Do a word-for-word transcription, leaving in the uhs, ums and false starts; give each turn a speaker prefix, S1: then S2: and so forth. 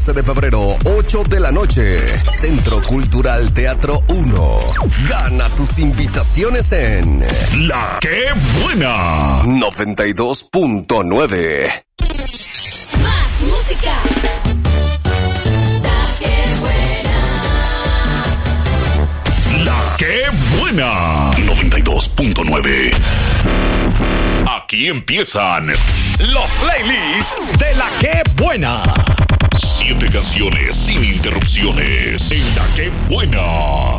S1: doce de febrero, ocho de la noche. Centro Cultural Teatro uno. Gana tus invitaciones en
S2: La Que Buena
S1: noventa y dos punto nueve.
S3: Más música. La Que Buena.
S2: La Que Buena noventa y dos punto nueve. Aquí empiezan los playlists de La Que Buena. Siete canciones sin interrupciones en La Que Buena.